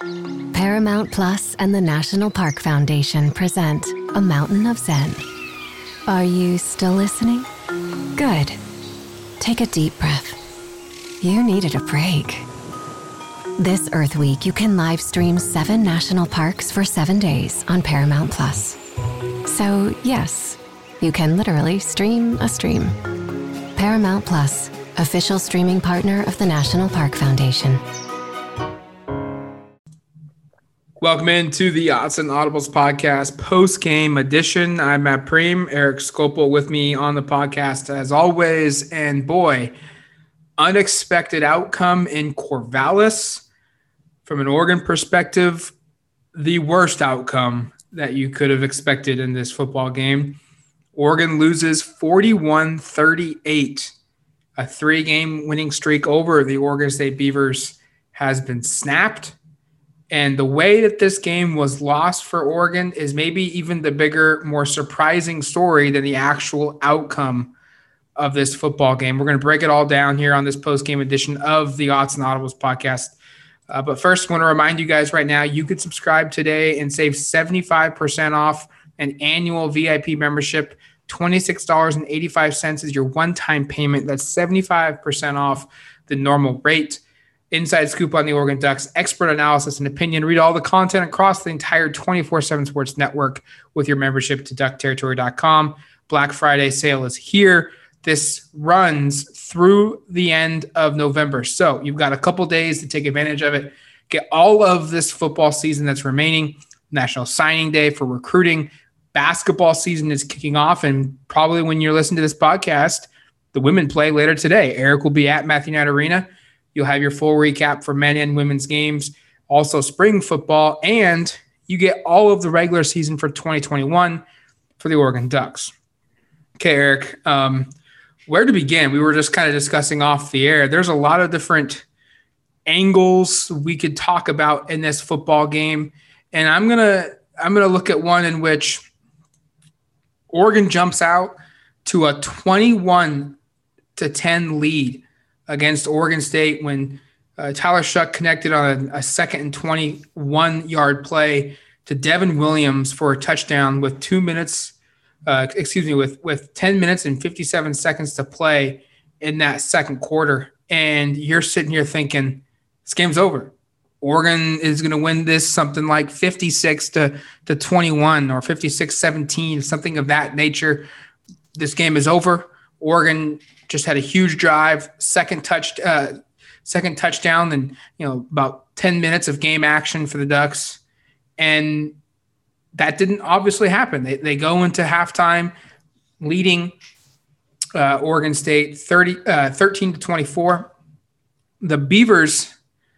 Paramount Plus and the National Park Foundation present A Mountain of Zen. Are you still listening? Good. Take a deep breath. You needed a break. This Earth Week, you can live stream 7 national parks for 7 days on Paramount Plus. So, yes, you can literally stream a stream. Paramount Plus, official streaming partner of the National Park Foundation. Welcome into the Odds and Audibles podcast post-game edition. I'm Matt Preem, Eric Skopel with me on the podcast as always. And boy, unexpected outcome in Corvallis. From an Oregon perspective, the worst outcome that you could have expected in this football game. Oregon loses 41-38. A 3-game winning streak over the Oregon State Beavers has been snapped. And the way that this game was lost for Oregon is maybe even the bigger, more surprising story than the actual outcome of this football game. We're going to break it all down here on this post-game edition of the Odds and Audibles podcast. But first, I want to remind you guys right now, you could subscribe today and save 75% off an annual VIP membership. $26.85 is your one-time payment. That's 75% off the normal rate. Inside scoop on the Oregon Ducks, expert analysis and opinion. Read all the content across the entire 24/7 Sports Network with your membership to duckterritory.com. Black Friday sale is here. This runs through the end of November. So you've got a couple days to take advantage of it. Get all of this football season that's remaining. National Signing Day for recruiting. Basketball season is kicking off, and probably when you're listening to this podcast, the women play later today. Eric will be at Matthew Knight Arena. You'll have your full recap for men and women's games, also spring football, and you get all of the regular season for 2021 for the Oregon Ducks. Okay, Eric, where to begin? We were just kind of discussing off the air. There's a lot of different angles we could talk about in this football game, and I'm gonna look at one in which Oregon jumps out to a 21-10 lead against Oregon State when Tyler Shuck connected on a 2nd and 21-yard play to Devin Williams for a touchdown with 10 minutes and 57 seconds to play in that second quarter. And you're sitting here thinking, this game's over. Oregon is going to win this something like 56-21 or 56-17, something of that nature. This game is over. Oregon just had a huge drive, second touchdown, and about 10 minutes of game action for the Ducks, and that didn't obviously happen. They go into halftime leading Oregon State 13-24. The Beavers,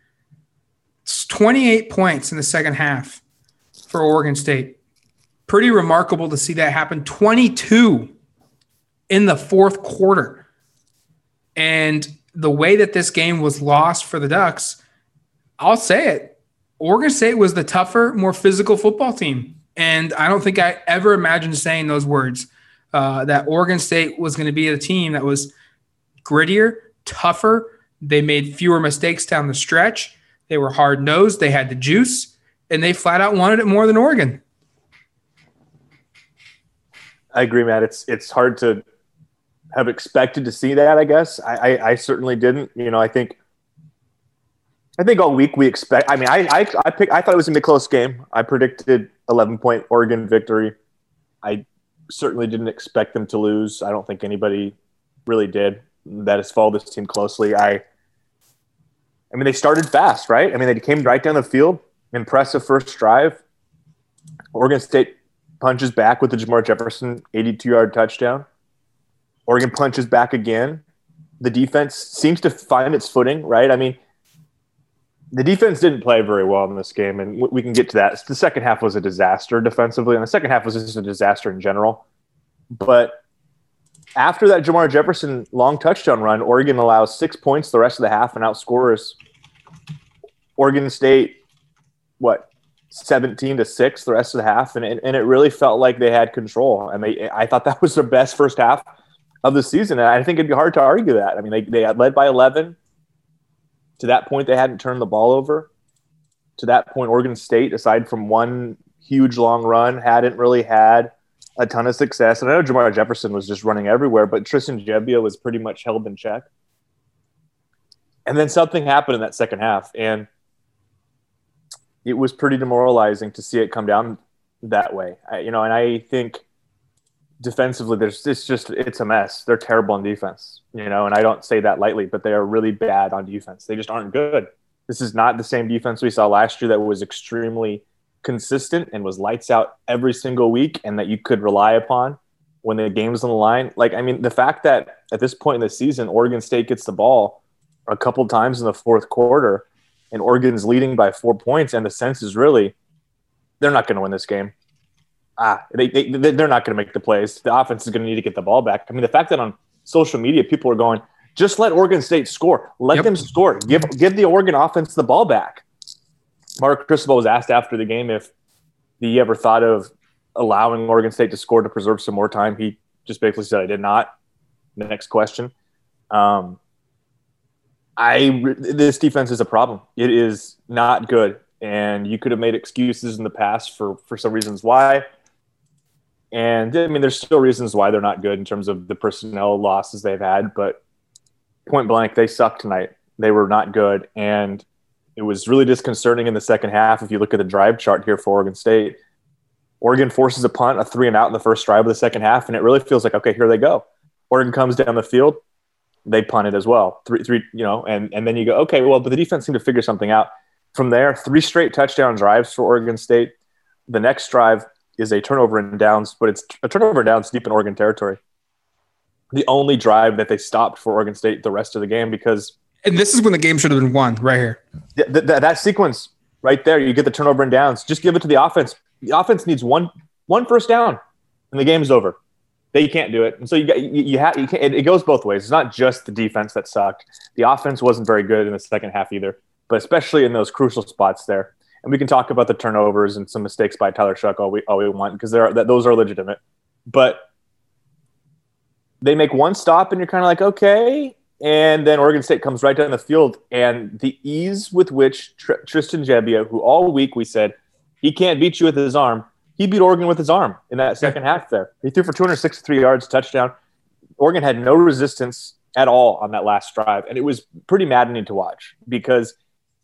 28 points in the second half for Oregon State. Pretty remarkable to see that happen. 22 in the fourth quarter. And the way that this game was lost for the Ducks, I'll say it, Oregon State was the tougher, more physical football team. And I don't think I ever imagined saying those words, that Oregon State was going to be a team that was grittier, tougher. They made fewer mistakes down the stretch. They were hard-nosed. They had the juice, and they flat out wanted it more than Oregon. I agree, Matt. It's hard to have expected to see that, I guess. I certainly didn't. I think all week we expect. I mean, I thought it was gonna be a close game. I predicted 11-point Oregon victory. I certainly didn't expect them to lose. I don't think anybody really did that has followed this team closely. I mean, they started fast, right? I mean, they came right down the field. Impressive first drive. Oregon State punches back with the Jamar Jefferson 82-yard touchdown. Oregon punches back again. The defense seems to find its footing, right? I mean, the defense didn't play very well in this game, and we can get to that. The second half was a disaster defensively, and the second half was just a disaster in general. But after that Jamar Jefferson long touchdown run, Oregon allows 6 points the rest of the half and outscores Oregon State, 17-6 the rest of the half, and it really felt like they had control. And I thought that was their best first half of the season, and I think it'd be hard to argue that. I mean, they had led by 11. To that point, they hadn't turned the ball over. to that point, Oregon State, aside from one huge long run, hadn't really had a ton of success. And I know Jamar Jefferson was just running everywhere, but Tristan Gebbia was pretty much held in check. And then something happened in that second half, and it was pretty demoralizing to see it come down that way. And I think defensively, it's a mess. They're terrible on defense, and I don't say that lightly, but they are really bad on defense. They just aren't good. This is not the same defense we saw last year that was extremely consistent and was lights out every single week and that you could rely upon when the game was on the line. The fact that at this point in the season, Oregon State gets the ball a couple times in the fourth quarter and Oregon's leading by 4 points, and the sense is really they're not going to win this game. They're not going to make the plays. The offense is going to need to get the ball back. The fact that on social media people are going, just let Oregon State score. Let them score. Give the Oregon offense the ball back. Mark Cristobal was asked after the game if he ever thought of allowing Oregon State to score to preserve some more time. He just basically said, I did not. The next question. This defense is a problem. It is not good. And you could have made excuses in the past for some reasons why. And there's still reasons why they're not good in terms of the personnel losses they've had, but point blank, they sucked tonight. They were not good. And it was really disconcerting in the second half. If you look at the drive chart here for Oregon State, Oregon forces a punt, a 3-and-out in the first drive of the second half. And it really feels like, okay, here they go. Oregon comes down the field. They punt it as well. Three, and then you go, okay, well, but the defense seemed to figure something out. From there, 3 straight touchdown drives for Oregon State. The next drive is a turnover and downs, but it's a turnover and downs deep in Oregon territory. The only drive that they stopped for Oregon State the rest of the game because – and this is when the game should have been won right here. That sequence right there, you get the turnover and downs. Just give it to the offense. The offense needs one first down, and the game's over. They can't do it. And so it goes both ways. It's not just the defense that sucked. The offense wasn't very good in the second half either, but especially in those crucial spots there. And we can talk about the turnovers and some mistakes by Tyler Shuck all we want because those are legitimate. But they make one stop and you're kind of like, okay. And then Oregon State comes right down the field. And the ease with which Tristan Gebbia, who all week we said he can't beat you with his arm, he beat Oregon with his arm in that second half there. He threw for 263 yards, touchdown. Oregon had no resistance at all on that last drive. And it was pretty maddening to watch because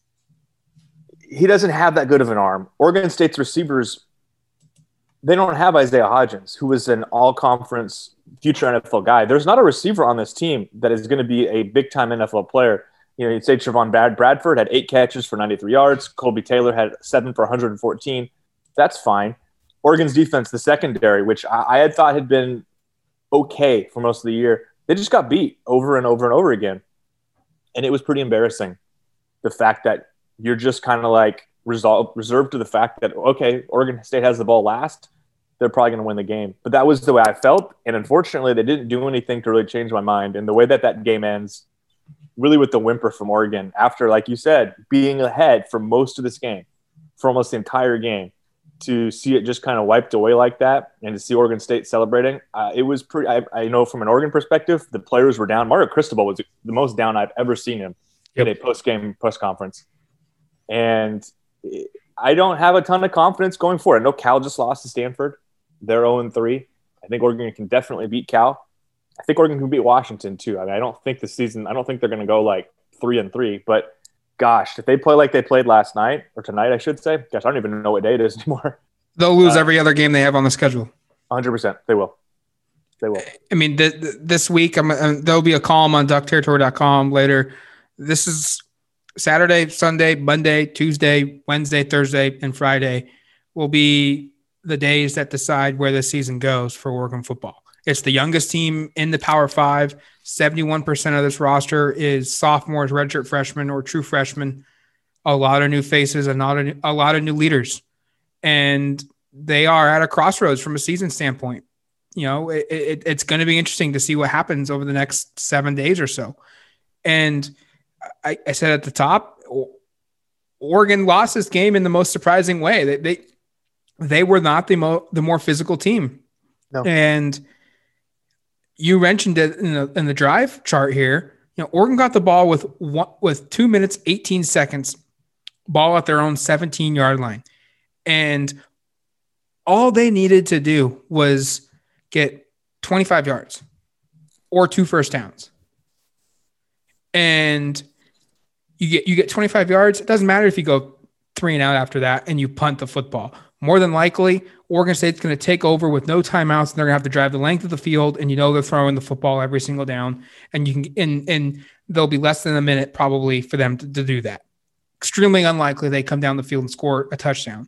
he doesn't have that good of an arm. Oregon State's receivers, they don't have Isaiah Hodgins, who was an all-conference future NFL guy. There's not a receiver on this team that is going to be a big-time NFL player. You'd say Trevon Bradford had 8 catches for 93 yards. Colby Taylor had 7 for 114. That's fine. Oregon's defense, the secondary, which I had thought had been okay for most of the year, they just got beat over and over and over again. And it was pretty embarrassing, the fact that you're just kind of like reserved to the fact that, okay, Oregon State has the ball last. They're probably going to win the game. But that was the way I felt. And unfortunately, they didn't do anything to really change my mind. And the way that game ends, really with the whimper from Oregon, after, like you said, being ahead for most of this game, for almost the entire game, to see it just kind of wiped away like that and to see Oregon State celebrating, it was pretty – I know from an Oregon perspective, the players were down. Mario Cristobal was the most down I've ever seen him in a post-game press conference. And I don't have a ton of confidence going forward. I know Cal just lost to Stanford. They're 0-3. I think Oregon can definitely beat Cal. I think Oregon can beat Washington too. I don't think they're going to go like 3-3. But gosh, if they play like they played last night or tonight, I should say, gosh, I don't even know what day it is anymore. They'll lose every other game they have on the schedule. 100%. They will. This week, there'll be a column on duckterritory.com later. This is Saturday, Sunday, Monday, Tuesday, Wednesday, Thursday, and Friday will be the days that decide where the season goes for Oregon football. It's the youngest team in the Power 5. 71% of this roster is sophomores, redshirt freshmen, or true freshmen. A lot of new faces and a lot of new leaders. And they are at a crossroads from a season standpoint. It's going to be interesting to see what happens over the next 7 days or so. And I said at the top, Oregon lost this game in the most surprising way. They were not the more physical team. No. And you mentioned it in the drive chart here. Oregon got the ball with 2 minutes, 18 seconds ball at their own 17-yard line. And all they needed to do was get 25 yards or 2 first downs. And you get 25 yards. It doesn't matter if you go 3 and out after that and you punt the football. More than likely, Oregon State's going to take over with no timeouts, and they're going to have to drive the length of the field, and they're throwing the football every single down, and you can and there'll be less than a minute probably for them to do that. Extremely unlikely they come down the field and score a touchdown.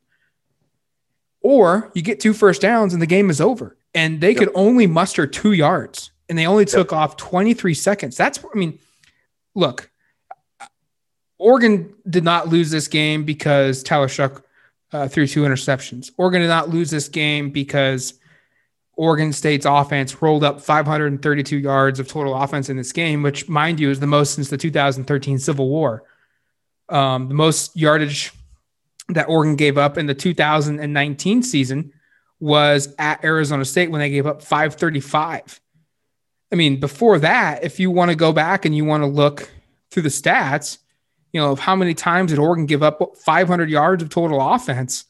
Or you get 2 first downs and the game is over, and they could only muster 2 yards, and they only took off 23 seconds. Look, Oregon did not lose this game because Tyler Shough threw 2 interceptions. Oregon did not lose this game because Oregon State's offense rolled up 532 yards of total offense in this game, which, mind you, is the most since the 2013 Civil War. The most yardage that Oregon gave up in the 2019 season was at Arizona State when they gave up 535. I mean, before that, if you want to go back and you want to look through the stats, of how many times did Oregon give up 500 yards of total offense?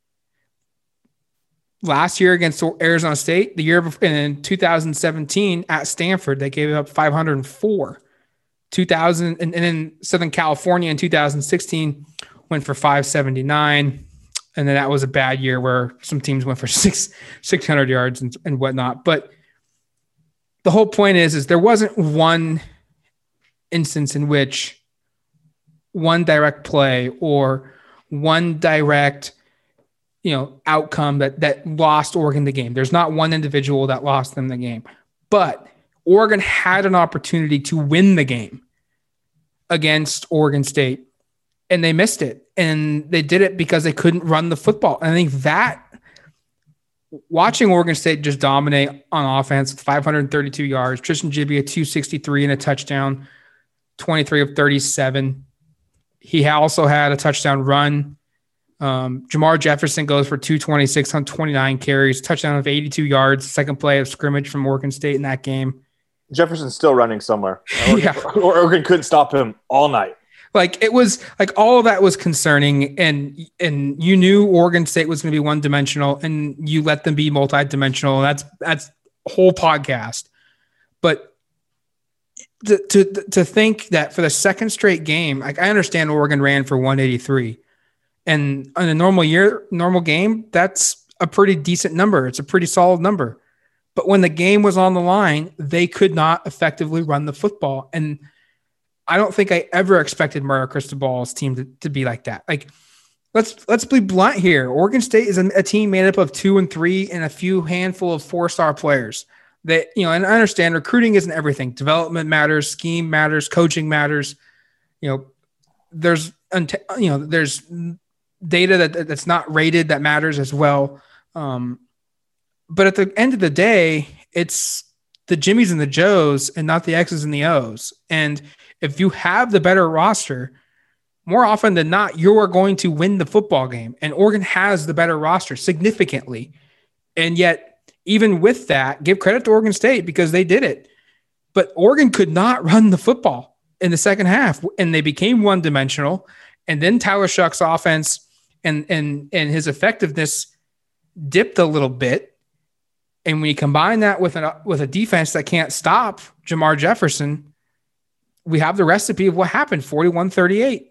Last year against Arizona State, the year before, in 2017 at Stanford, they gave up 504. 2000 and in Southern California in 2016 went for 579, and then that was a bad year where some teams went for 600 yards and whatnot. But the whole point is there wasn't one instance in which one direct play or one direct outcome that lost Oregon the game. There's not one individual that lost them the game, but Oregon had an opportunity to win the game against Oregon State, and they missed it. And they did it because they couldn't run the football. And I think that watching Oregon State just dominate on offense with 532 yards, Tristan Gibbia 263 and a touchdown, 23 of 37. He also had a touchdown run. Jamar Jefferson goes for 226 on 29 carries, touchdown of 82 yards, second play of scrimmage from Oregon State in that game. Jefferson's still running somewhere. Yeah. Oregon couldn't stop him all night. It was all of that was concerning, and you knew Oregon State was going to be one-dimensional, and you let them be multi-dimensional. That's a whole podcast. But to think that for the second straight game, I understand Oregon ran for 183, and on a normal game, that's a pretty decent number. It's a pretty solid number. But when the game was on the line, they could not effectively run the football. And I don't think I ever expected Mario Cristobal's team to be like that. Let's be blunt here. Oregon State is a team made up of 2 and 3 and a few handful of 4-star players. That and I understand recruiting isn't everything. Development matters, scheme matters, coaching matters. There's data that's not rated that matters as well. But at the end of the day, it's the Jimmies and the Joes and not the X's and the O's. And if you have the better roster, more often than not, you are going to win the football game. And Oregon has the better roster significantly. And yet, even with that, give credit to Oregon State because they did it. But Oregon could not run the football in the second half, and they became one-dimensional. And then Tyler Shough's offense and his effectiveness dipped a little bit. And when you combine that with a defense that can't stop Jamar Jefferson, we have the recipe of what happened, 41-38.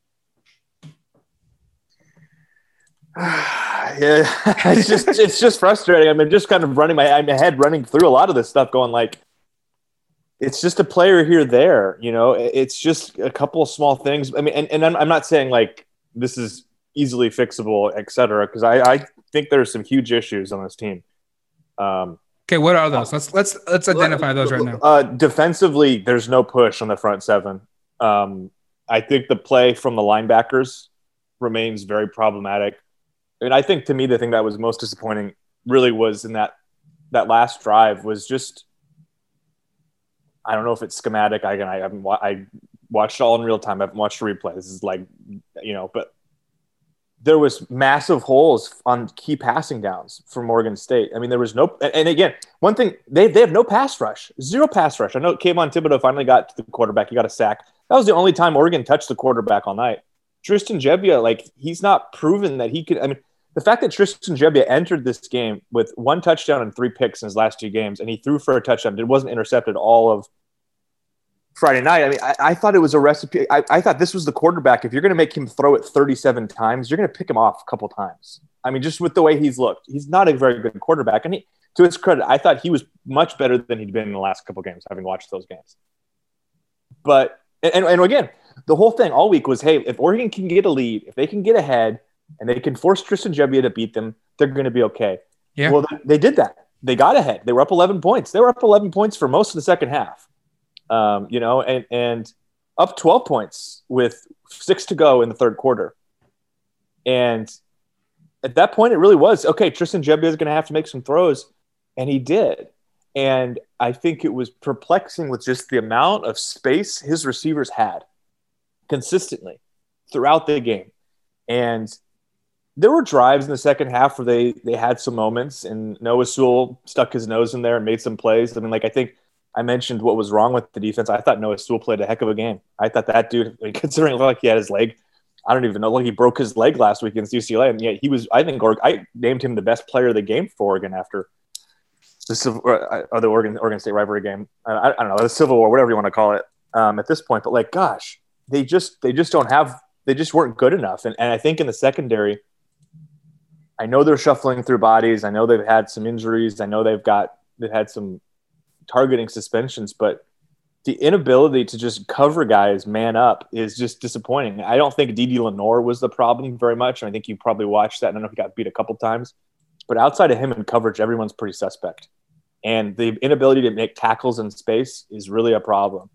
Yeah, it's just frustrating. I mean, just kind of running my head running through a lot of this stuff, going it's just a player here, there. It's just a couple of small things. I mean, and I'm not saying this is easily fixable, et cetera, because I think there's some huge issues on this team. Okay, what are those? Let's identify those right now. Defensively, there's no push on the front seven. I think the play from the linebackers remains very problematic. And I think, to me, the thing that was most disappointing really was in that last drive was just, I don't know if it's schematic. I watched it all in real time. I haven't watched a replay. This is but there was massive holes on key passing downs from Oregon State. I mean, there was no – and again, one thing, they have no pass rush, 0 pass rush. I know Kayvon Thibodeau finally got to the quarterback. He got a sack. That was the only time Oregon touched the quarterback all night. Tristan Gebbia, like, he's not proven that he could. I mean, the fact that Tristan Gebbia entered this game with 1 touchdown and 3 picks in his last 2 games, and he threw for a touchdown, it wasn't intercepted all of Friday night. I mean, I thought it was a recipe. I thought this was the quarterback. If you're going to make him throw it 37 times, you're going to pick him off a couple times. I mean, just with the way he's looked, he's not a very good quarterback. And to his credit, I thought he was much better than he'd been in the last couple games, having watched those games. But, and again, the whole thing all week was, hey, if Oregon can get a lead, if they can get ahead and they can force Tristan Gebbia to beat them, they're going to be okay. Yeah. Well, they did that. They got ahead. They were up 11 points. They were up 11 points for most of the second half. And up 12 points with 6 to go in the third quarter. And at that point, it really was, okay, Tristan Gebbia is going to have to make some throws. And he did. And I think it was perplexing with just the amount of space his receivers had consistently throughout the game. And there were drives in the second half where they had some moments, and Noah Sewell stuck his nose in there and made some plays. I mean, like, I think I mentioned what was wrong with the defense. I thought Noah Sewell played a heck of a game. I thought that dude, I mean, considering like he had his leg, I don't even know, like he broke his leg last week against UCLA. And yet he was, I think, I named him the best player of the game for Oregon after the Oregon State rivalry game. I don't know, the Civil War, whatever you want to call it at this point. But like, gosh, they just weren't good enough. And I think in the secondary, I know they're shuffling through bodies. I know they've had some injuries. I know they've had some targeting suspensions, but the inability to just cover guys man up is just disappointing. I don't think Dede Lenore was the problem very much. I think you probably watched that. I don't know if he got beat a couple times, but outside of him in coverage, everyone's pretty suspect. And the inability to make tackles in space is really a problem.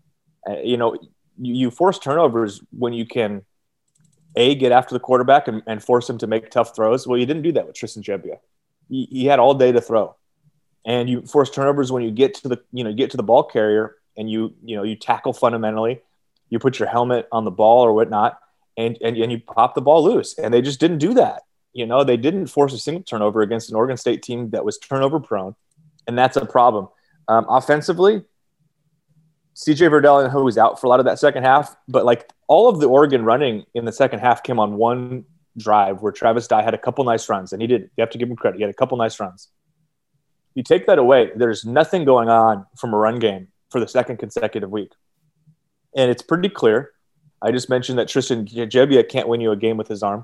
You force turnovers when you can get after the quarterback and force him to make tough throws. Well, you didn't do that with Tristan Gebbia. He had all day to throw. And you force turnovers when you get to the ball carrier and you tackle fundamentally, you put your helmet on the ball or whatnot, and you pop the ball loose. And they just didn't do that. They didn't force a single turnover against an Oregon State team that was turnover prone. And that's a problem. Offensively, CJ Verdell, who was out for a lot of that second half, but like all of the Oregon running in the second half came on one drive where Travis Dye had a couple nice runs, and you have to give him credit. He had a couple nice runs. You take that away, there's nothing going on from a run game for the second consecutive week. And it's pretty clear. I just mentioned that Tristan Gebbia can't win you a game with his arm.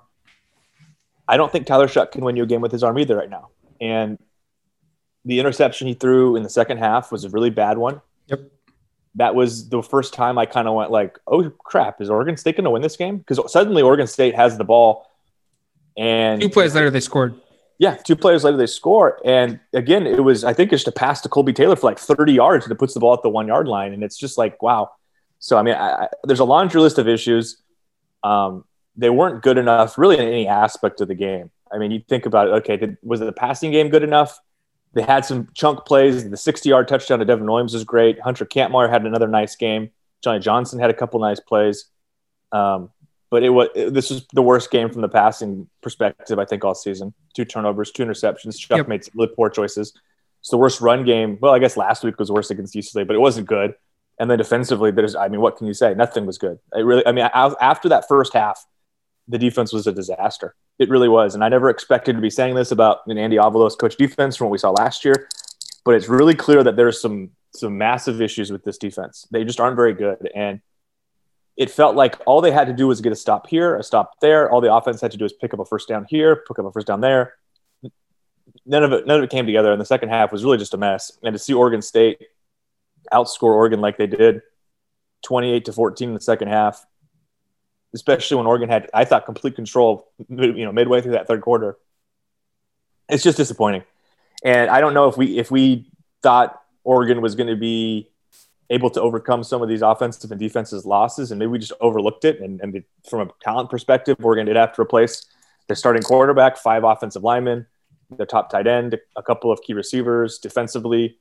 I don't think Tyler Shuck can win you a game with his arm either right now. And the interception he threw in the second half was a really bad one. Yep. That was the first time I kind of went like, oh, crap, is Oregon State going to win this game? Because suddenly Oregon State has the ball. And 2 plays later, they scored. Yeah, 2 plays later, they score. And again, it was, I think it's just a pass to Colby Taylor for like 30 yards, and it puts the ball at the 1 yard line. And it's just like, wow. So, I mean, there's a laundry list of issues. They weren't good enough really in any aspect of the game. I mean, you think about it, okay, was the passing game good enough? They had some chunk plays. The 60-yard touchdown to Devin Williams was great. Hunter Kampmeyer had another nice game. Johnny Johnson had a couple nice plays. But this was the worst game from the passing perspective, I think, all season. 2 turnovers, 2 interceptions. Chuck made some really poor choices. It's the worst run game. Well, I guess last week was worse against UCLA, but it wasn't good. And then defensively, what can you say? Nothing was good. After that first half, the defense was a disaster. It really was. And I never expected to be saying this about an Andy Avalos coach defense from what we saw last year, but it's really clear that there's some massive issues with this defense. They just aren't very good. And it felt like all they had to do was get a stop here, a stop there. All the offense had to do is pick up a first down here, pick up a first down there. None of it came together. And the second half was really just a mess. And to see Oregon State outscore Oregon like they did, 28-14 in the second half, especially when Oregon had, I thought, complete control, midway through that third quarter. It's just disappointing. And I don't know if we thought Oregon was going to be able to overcome some of these offensive and defensive losses, and maybe we just overlooked it. And from a talent perspective, Oregon did have to replace their starting quarterback, 5 offensive linemen, their top tight end, a couple of key receivers. Defensively,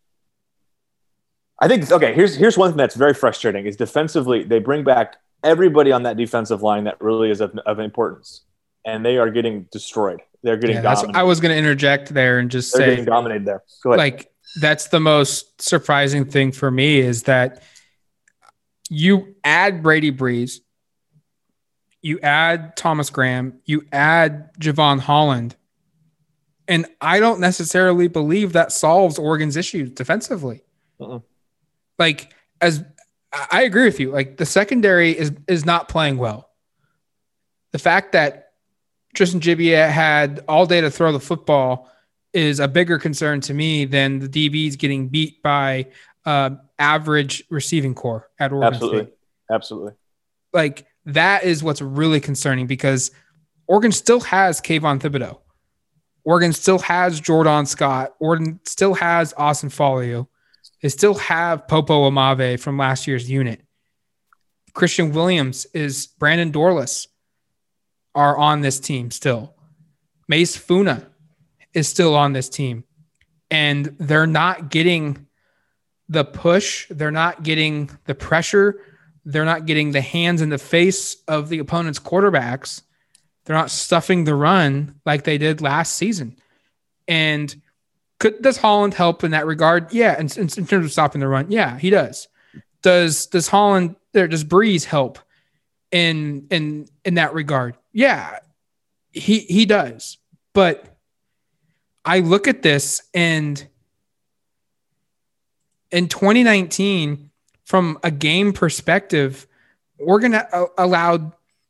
I think, okay, here's one thing that's very frustrating is defensively, they bring back everybody on that defensive line that really is of importance, and they are getting destroyed. They're getting dominated. I was going to interject there and just They're say, getting dominated there. Go ahead. Like, that's the most surprising thing for me is that you add Brady Breeze, you add Thomas Graham, you add Javon Holland, and I don't necessarily believe that solves Oregon's issues defensively. Like, as I agree with you, like the secondary is not playing well. The fact that Tristan Gibbia had all day to throw the football is a bigger concern to me than the DBs getting beat by average receiving core at Oregon State. Absolutely. Like, that is what's really concerning, because Oregon still has Kayvon Thibodeau. Oregon still has Jordan Scott. Oregon still has Austin Folio. They still have Popo Amave from last year's unit. Christian Williams is Brandon Dorless are on this team still. Mace Funa is still on this team. And they're not getting the push. They're not getting the pressure. They're not getting the hands in the face of the opponent's quarterbacks. They're not stuffing the run like they did last season. And does Holland help in that regard? Yeah. In terms of stopping the run. Yeah, he does. Does Breeze help in that regard? Yeah, he does. But I look at this, and in 2019, from a game perspective, Oregon allowed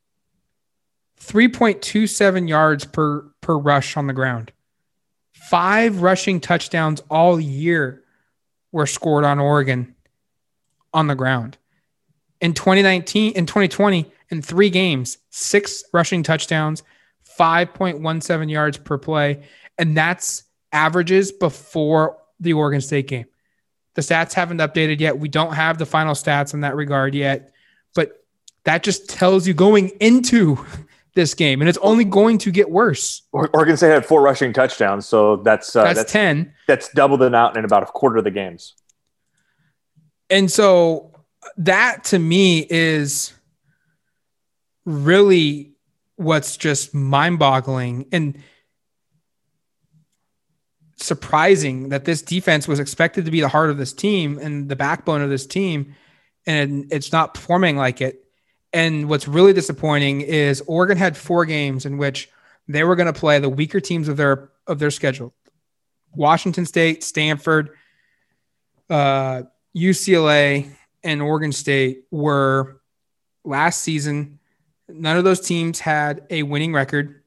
3.27 yards per rush on the ground. 5 rushing touchdowns all year were scored on Oregon on the ground. In 2020, in 3 games, 6 rushing touchdowns, 5.17 yards per play. And that's averages before the Oregon State game. The stats haven't updated yet. We don't have the final stats in that regard yet. But that just tells you going into this game, and it's only going to get worse. Oregon State had 4 rushing touchdowns, so that's 10. That's double the amount in about a quarter of the games. And so that, to me, is really what's just mind-boggling and surprising, that this defense was expected to be the heart of this team and the backbone of this team, and it's not performing like it. And what's really disappointing is Oregon had 4 games in which they were going to play the weaker teams of their schedule. Washington State, Stanford, UCLA, and Oregon State were last season. None of those teams had a winning record.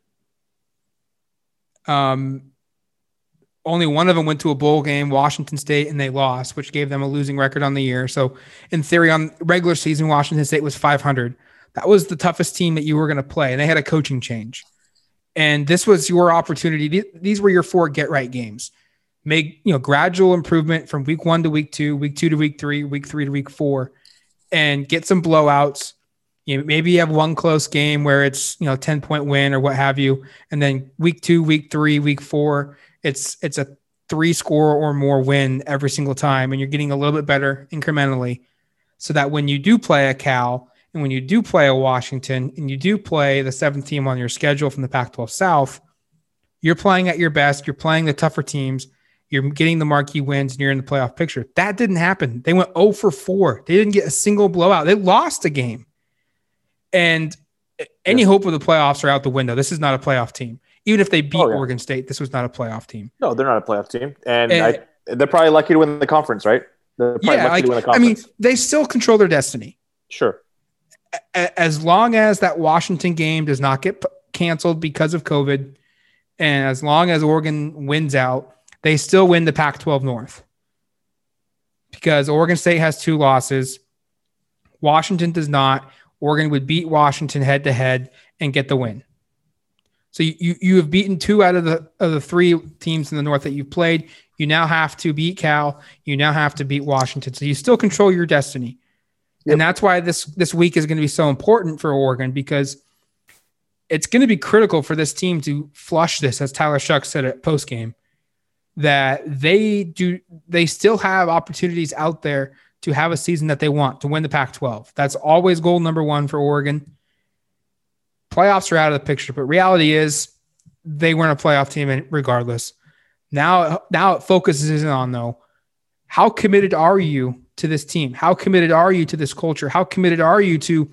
Only one of them went to a bowl game, Washington State, and they lost, which gave them a losing record on the year. So in theory, on regular season, Washington State was 500. That was the toughest team that you were going to play, and they had a coaching change. And this was your opportunity. These were your 4 get-right games. Make gradual improvement from week 1 to week 2, week 2 to week 3, week 3 to week 4, and get some blowouts. Maybe you have one close game where it's 10-point win or what have you, and then week 2, week 3, week 4. It's a 3-score or more win every single time, and you're getting a little bit better incrementally, so that when you do play a Cal and when you do play a Washington and you do play the 7th team on your schedule from the Pac-12 South, you're playing at your best. You're playing the tougher teams. You're getting the marquee wins, and you're in the playoff picture. That didn't happen. They went 0 for 4. They didn't get a single blowout. They lost a game. And any hope of the playoffs are out the window. This is not a playoff team. Even if they beat Oregon State, this was not a playoff team. No, they're not a playoff team. And they're probably lucky to win the conference, right? They're probably lucky to win the conference. I mean, they still control their destiny. Sure. As long as that Washington game does not get canceled because of COVID, and as long as Oregon wins out, they still win the Pac-12 North. Because Oregon State has 2 losses. Washington does not. Oregon would beat Washington head-to-head and get the win. So you have beaten 2 out of the 3 teams in the North that you've played. You now have to beat Cal. You now have to beat Washington. So you still control your destiny. Yep. And that's why this week is going to be so important for Oregon, because it's going to be critical for this team to flush this, as Tyler Shucks said at postgame, that they still have opportunities out there to have a season that they want, to win the Pac-12. That's always goal number 1 for Oregon. Playoffs are out of the picture, but reality is they weren't a playoff team regardless. Now it focuses on, though, how committed are you to this team? How committed are you to this culture? How committed are you to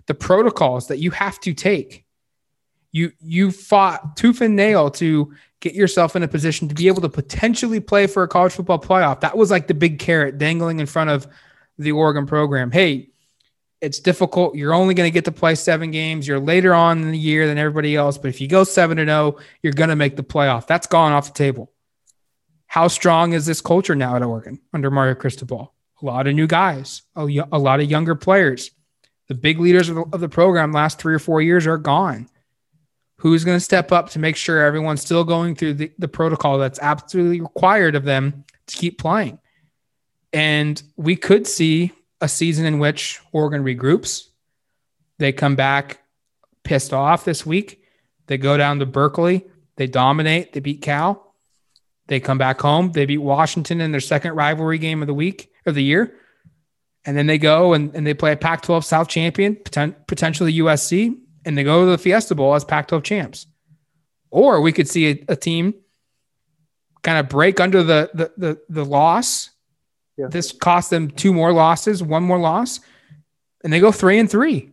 the protocols that you have to take. You fought tooth and nail to get yourself in a position to be able to potentially play for a college football playoff. That was like the big carrot dangling in front of the Oregon program. Hey, it's difficult. You're only going to get to play 7 games. You're later on in the year than everybody else. But if you go 7-0, you're going to make the playoff. That's gone off the table. How strong is this culture now at Oregon under Mario Cristobal? A lot of new guys, a lot of younger players. The big leaders of the program last 3 or 4 years are gone. Who's going to step up to make sure everyone's still going through the protocol that's absolutely required of them to keep playing? And we could see a season in which Oregon regroups. They come back pissed off this week. They go down to Berkeley. They dominate. They beat Cal. They come back home. They beat Washington in their second rivalry game of the year. And then they go and they play a Pac-12 South champion, potentially USC, and they go to the Fiesta Bowl as Pac-12 champs. Or we could see a team kind of break under the loss. Yeah. This cost them 2 more losses, 1 more loss, and they go 3-3.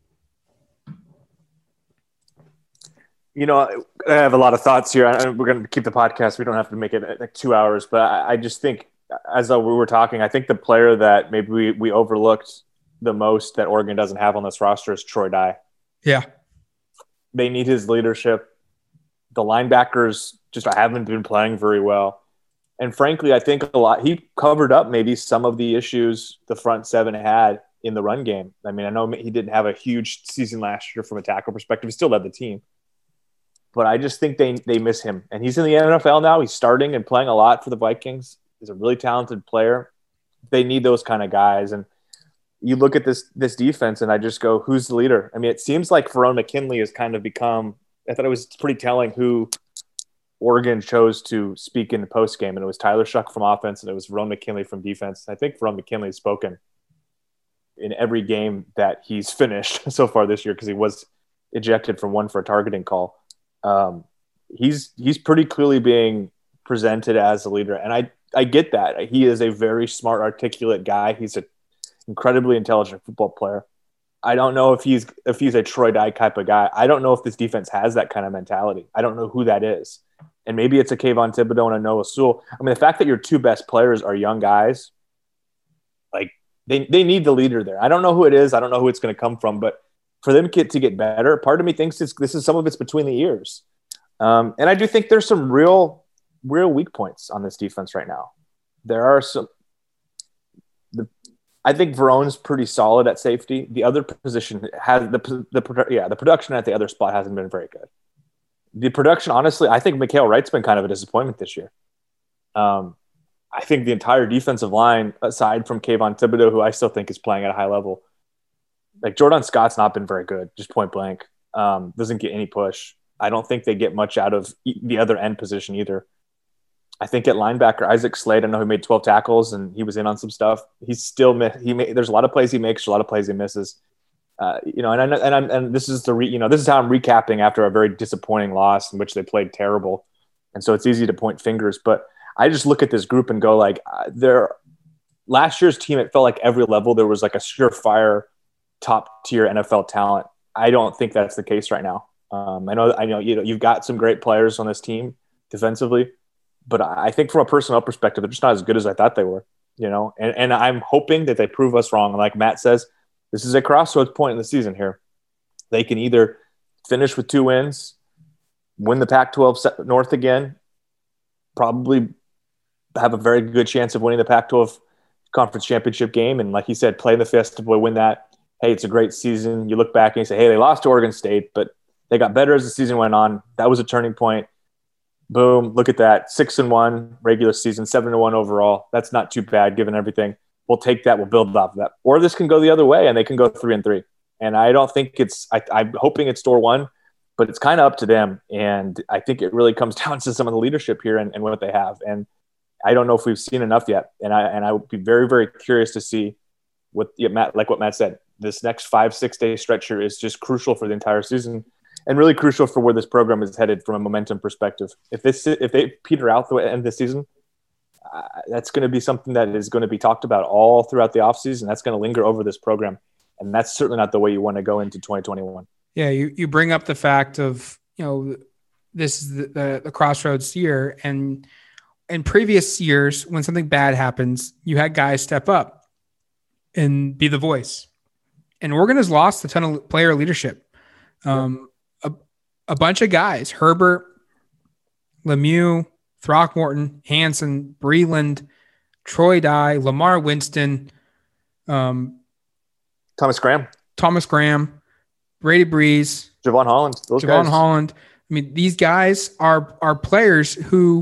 You know, I have a lot of thoughts here. We're going to keep the podcast. We don't have to make it like 2 hours, but I just think, as we were talking, I think the player that maybe we overlooked the most that Oregon doesn't have on this roster is Troy Dye. Yeah. They need his leadership. The linebackers just haven't been playing very well. And frankly, I think he covered up maybe some of the issues the front 7 had in the run game. I mean, I know he didn't have a huge season last year from a tackle perspective. He still led the team. But I just think they miss him. And he's in the NFL now. He's starting and playing a lot for the Vikings. He's a really talented player. They need those kind of guys. And you look at this defense, and I just go, who's the leader? I mean, it seems like Verone McKinley has kind of become – I thought it was pretty telling who Oregon chose to speak in the postgame, and it was Tyler Shuck from offense, and it was Verone McKinley from defense. I think Verone McKinley has spoken in every game that he's finished so far this year because he was ejected from one for a targeting call. He's pretty clearly being presented as a leader, and I get that. He is a very smart, articulate guy. He's an incredibly intelligent football player. I don't know if he's a Troy Dye type of guy. I don't know if this defense has that kind of mentality. I don't know who that is. And maybe it's a Kayvon Thibodeau and a Noah Sewell. I mean, the fact that your 2 best players are young guys, like they need the leader there. I don't know who it is. I don't know who it's going to come from, but for them to get better, part of me thinks this is some of it's between the ears. And I do think there's some real weak points on this defense right now. There are some. I think Verone's pretty solid at safety. The other position has the production at the other spot hasn't been very good. The production, honestly, I think Mikhail Wright's been kind of a disappointment this year. I think the entire defensive line, aside from Kayvon Thibodeau, who I still think is playing at a high level, like Jordan Scott's not been very good, just point blank. Doesn't get any push. I don't think they get much out of the other end position either. I think at linebacker, Isaac Slade, I know he made 12 tackles and he was in on some stuff. He's still there's a lot of plays he makes, a lot of plays he misses. And this is this is how I'm recapping after a very disappointing loss in which they played terrible, and so it's easy to point fingers. But I just look at this group and go like, last year's team, it felt like every level there was like a surefire top tier NFL talent. I don't think that's the case right now. I know you've got some great players on this team defensively, but I think from a personnel perspective, they're just not as good as I thought they were. And I'm hoping that they prove us wrong. Like Matt says, this is a crossroads point in the season here. They can either finish with 2 wins, win the Pac-12 North again, probably have a very good chance of winning the Pac-12 conference championship game. And like he said, play in the Fiesta Bowl, win that. Hey, it's a great season. You look back and you say, hey, they lost to Oregon State, but they got better as the season went on. That was a turning point. Boom, look at that. 6-1 regular season, 7-1 overall. That's not too bad given everything. We'll take that. We'll build off of that. Or this can go the other way and they can go 3-3. And I don't think I'm hoping it's door 1, but it's kind of up to them. And I think it really comes down to some of the leadership here and what they have. And I don't know if we've seen enough yet. And I would be very, very curious to see what Matt said. This next 5-6 day stretch here is just crucial for the entire season. And really crucial for where this program is headed from a momentum perspective. If they peter out the end of the season, that's going to be something that is going to be talked about all throughout the offseason. That's going to linger over this program. And that's certainly not the way you want to go into 2021. Yeah, you bring up the fact of, this is the crossroads year, and in previous years when something bad happens, you had guys step up and be the voice. And Oregon has lost a ton of player leadership. A bunch of guys, Herbert, Lemieux, Throckmorton, Hansen, Breland, Troy Dye, Lamar Winston, Thomas Graham, Brady Breeze, Javon Holland. I mean, these guys are players who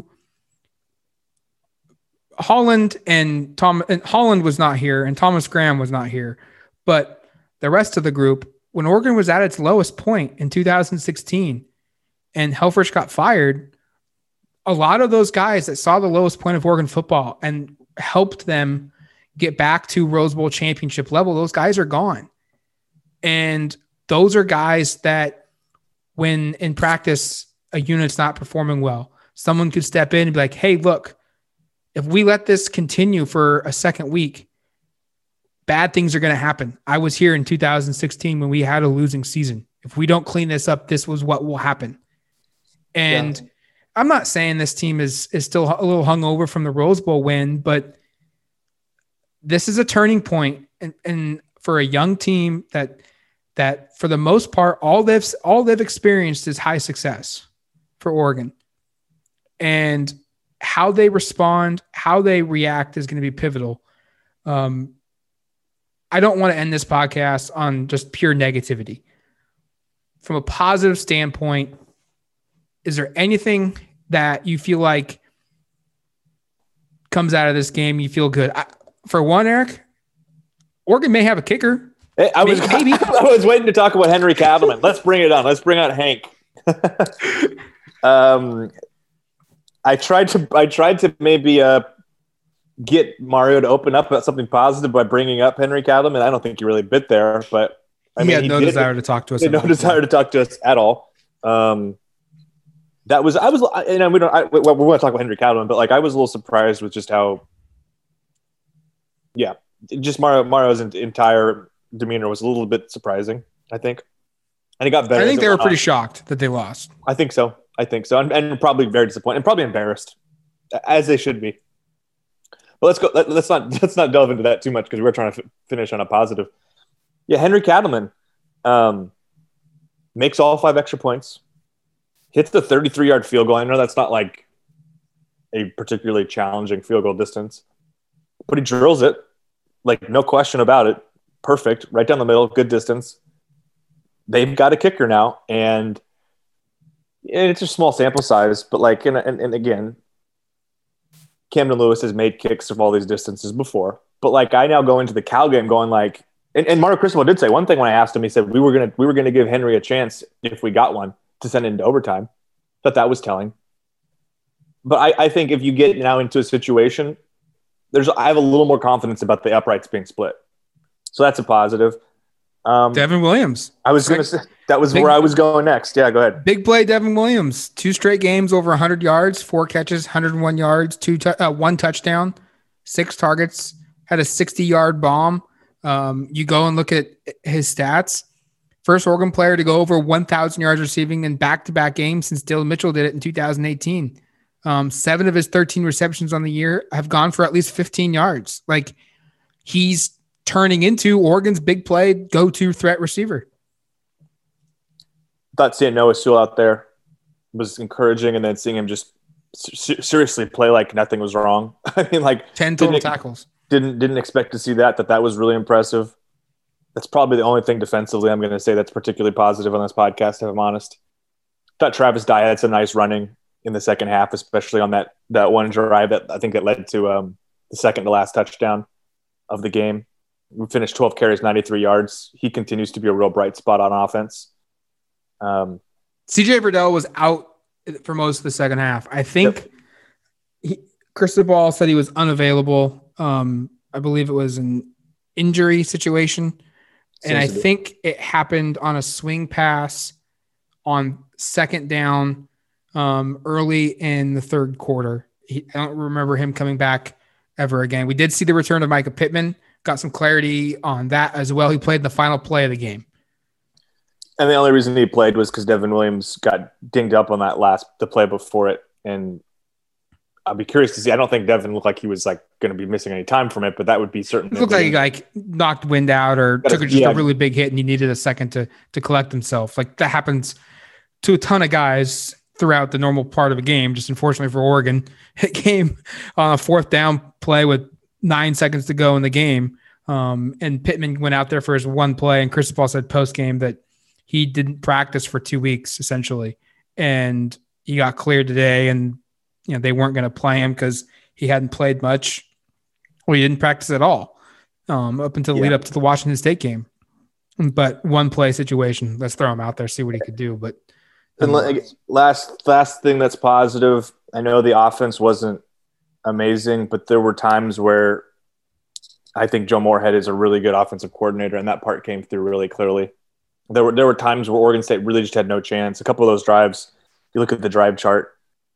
Holland was not here, and Thomas Graham was not here, but the rest of the group, when Oregon was at its lowest point in 2016 and Helfrich got fired, a lot of those guys that saw the lowest point of Oregon football and helped them get back to Rose Bowl championship level, those guys are gone. And those are guys that when in practice, a unit's not performing well, someone could step in and be like, hey, look, if we let this continue for a second week, bad things are going to happen. I was here in 2016 when we had a losing season. If we don't clean this up, this was what will happen. And yeah. I'm not saying this team is still a little hungover from the Rose Bowl win, but this is a turning point and for a young team that for the most part, all they've experienced is high success for Oregon. And how they respond, how they react is going to be pivotal. I don't want to end this podcast on just pure negativity. From a positive standpoint, is there anything that you feel like comes out of this game you feel good? For one, Eric, Oregon may have a kicker. Hey, I was waiting to talk about Henry Cattleman. Let's bring it on. Let's bring out Hank. I tried to maybe get Mario to open up about something positive by bringing up Henry Cattleman. I don't think he really bit there, but he had no desire to talk to us. He had no desire to talk to us at all. We want to talk about Henry Cattleman, but I was a little surprised with just how, just Mario's entire demeanor was a little bit surprising, I think. And he got better. I think they were pretty shocked that they lost. I think so. And probably very disappointed and probably embarrassed, as they should be. But let's go. Let's not delve into that too much because we're trying to finish on a positive. Yeah, Henry Cattleman makes all 5 extra points, hits the 33-yard field goal. I know that's not like a particularly challenging field goal distance, but he drills it, no question about it. Perfect, right down the middle, good distance. They've got a kicker now, and it's a small sample size, but and again, Camden Lewis has made kicks from all these distances before, but I now go into the Cal game going and Mario Cristobal did say one thing when I asked him. He said we were gonna give Henry a chance if we got one to send it into overtime. Thought that was telling. But I think if you get now into a situation, I have a little more confidence about the uprights being split, so that's a positive. Devin Williams. I was going to say that was where I was going next. Yeah, go ahead. Big play, Devin Williams. 2 straight games over 100 yards, 4 catches, 101 yards, 1 touchdown, 6 targets, had a 60-yard bomb. You go and look at his stats. First Oregon player to go over 1,000 yards receiving in back-to-back games since Dylan Mitchell did it in 2018. 7 of his 13 receptions on the year have gone for at least 15 yards. He's turning into Oregon's big play go-to threat receiver. Thought seeing Noah Sewell out there was encouraging, and then seeing him just seriously play like nothing was wrong. I mean, 10 total tackles. Didn't expect to see that was really impressive. That's probably the only thing defensively I'm going to say that's particularly positive on this podcast, if I'm honest. Thought Travis Dye had some nice running in the second half, especially on that one drive that I think that led to the second to last touchdown of the game. We finished 12 carries, 93 yards. He continues to be a real bright spot on offense. CJ Verdell was out for most of the second half. I think Cristobal said he was unavailable. I believe it was an injury situation. And I think it happened on a swing pass on second down early in the third quarter. I don't remember him coming back ever again. We did see the return of Micah Pittman got some clarity on that as well. He played in the final play of the game. And the only reason he played was because Devin Williams got dinged up on the play before it. And I'll be curious to see. I don't think Devin looked like he was like going to be missing any time from it, but that would be certainly. It looked like he like knocked wind out or took just a really big hit and he needed a second to collect himself. Like that happens to a ton of guys throughout the normal part of a game. Just unfortunately for Oregon, it came on a 4th down play with 9 seconds to go in the game. And Pittman went out there for his one play, and Cristobal said post game that he didn't practice for 2 weeks essentially, and he got cleared today. And they weren't going to play him because he hadn't played much. Well, he didn't practice at all up until the lead up to the Washington State game. But one play situation, let's throw him out there, see what he could do. But and last thing that's positive, I know the offense wasn't amazing, but there were times where I think Joe Moorhead is a really good offensive coordinator, and that part came through really clearly. There were times where Oregon State really just had no chance. A couple of those drives, you look at the drive chart.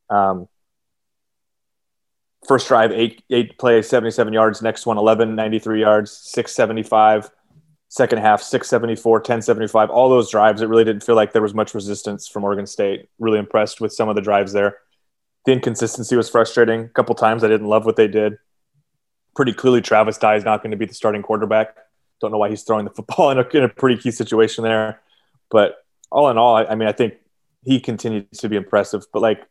First drive, 8 plays, 77 yards. Next one, 11, 93 yards, 675. Second half, 674, 1075. All those drives, it really didn't feel like there was much resistance from Oregon State. Really impressed with some of the drives there. The inconsistency was frustrating. A couple times I didn't love what they did. Pretty clearly Travis Dye is not going to be the starting quarterback. Don't know why he's throwing the football in a pretty key situation there. But all in all, I mean, I think he continues to be impressive. But like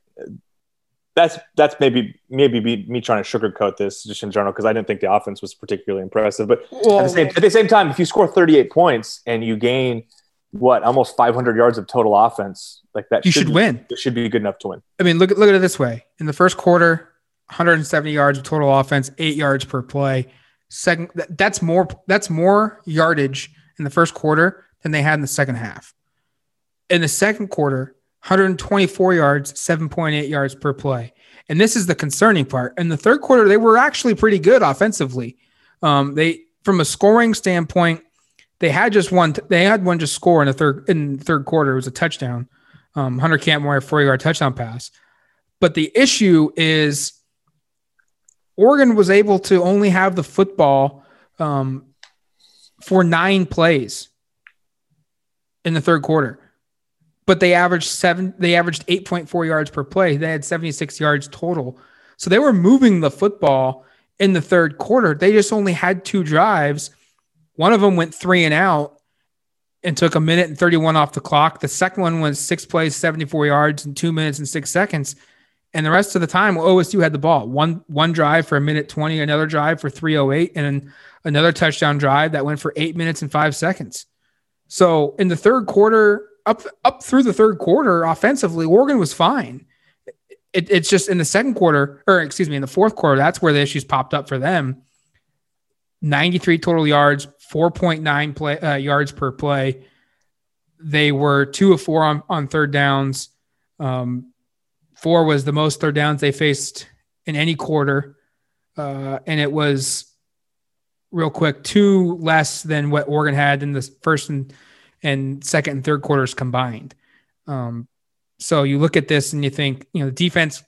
that's maybe me trying to sugarcoat this just in general, because I didn't think the offense was particularly impressive. But at the same time, if you score 38 points and you gain almost 500 yards of total offense, like that, you should win. It should be good enough to win. I mean, look at it this way: in the first quarter, 170 yards of total offense, 8 yards per play. Second, that's more yardage in the first quarter than they had in the second half. In the second quarter, 124 yards, 7.8 yards per play. And this is the concerning part. In the third quarter, they were actually pretty good offensively. They, from a scoring standpoint, they had one just score in the third quarter. It was a touchdown. Hunter Campmore, a 4-yard touchdown pass. But the issue is Oregon was able to only have the football for 9 plays in the third quarter. But they averaged 8.4 yards per play. They had 76 yards total. So they were moving the football in the third quarter. They just only had 2 drives. One of them went 3 and out and took 1 minute and 31 off the clock. The second one was 6 plays, 74 yards in 2 minutes and 6 seconds. And the rest of the time, OSU had the ball. One drive for 1 minute 20, another drive for 3:08, and another touchdown drive that went for 8 minutes and 5 seconds. So in the third quarter, up through the third quarter, offensively, Oregon was fine. It's just in the second quarter, in the fourth quarter, that's where the issues popped up for them. 93 total yards, 4.9 yards per play. They were 2 of 4 on third downs. 4 was the most third downs they faced in any quarter. And it was, real quick, 2 less than what Oregon had in the first and second and third quarters combined. So you look at this and you think, the defense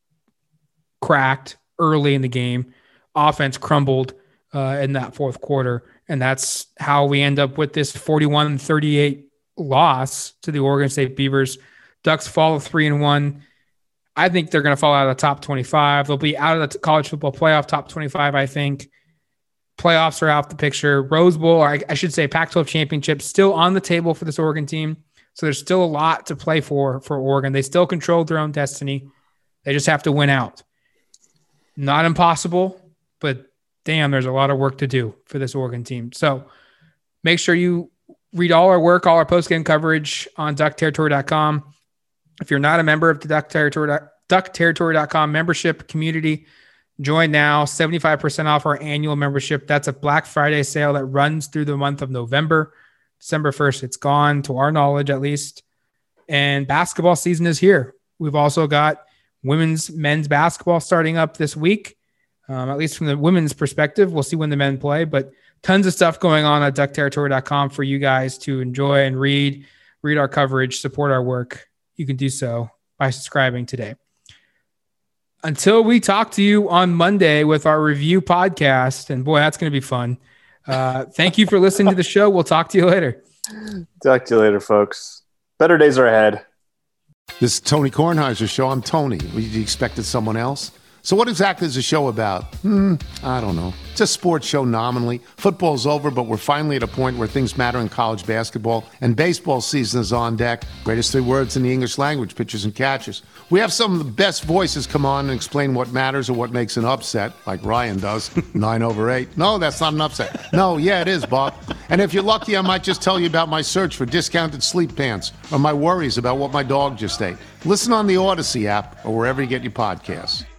cracked early in the game. Offense crumbled in that fourth quarter. And that's how we end up with this 41-38 loss to the Oregon State Beavers. Ducks fall to 3-1. I think they're going to fall out of the top 25. They'll be out of the college football playoff top 25, I think. Playoffs are out the picture. Rose Bowl, or I should say Pac-12 championship, still on the table for this Oregon team. So there's still a lot to play for Oregon. They still control their own destiny. They just have to win out. Not impossible, but damn, there's a lot of work to do for this Oregon team. So make sure you read all our work, all our post-game coverage on duckterritory.com. If you're not a member of the duckterritory.com membership community, join now. 75% off our annual membership. That's a Black Friday sale that runs through the month of November. December 1st, it's gone, to our knowledge at least. And basketball season is here. We've also got men's basketball starting up this week, at least from the women's perspective. We'll see when the men play, but tons of stuff going on at duckterritory.com for you guys to enjoy and read our coverage, support our work. You can do so by subscribing today. Until we talk to you on Monday with our review podcast, and boy, that's going to be fun. Thank you for listening to the show. We'll talk to you later. Talk to you later, folks. Better days are ahead. This is Tony Kornheiser's show. I'm Tony. You expected someone else? So what exactly is the show about? I don't know. It's a sports show nominally. Football's over, but we're finally at a point where things matter in college basketball, and baseball season is on deck. Greatest 3 words in the English language, pitchers and catchers. We have some of the best voices come on and explain what matters or what makes an upset, like Ryan does, 9/8. No, that's not an upset. No, yeah, it is, Bob. And if you're lucky, I might just tell you about my search for discounted sleep pants or my worries about what my dog just ate. Listen on the Odyssey app or wherever you get your podcasts.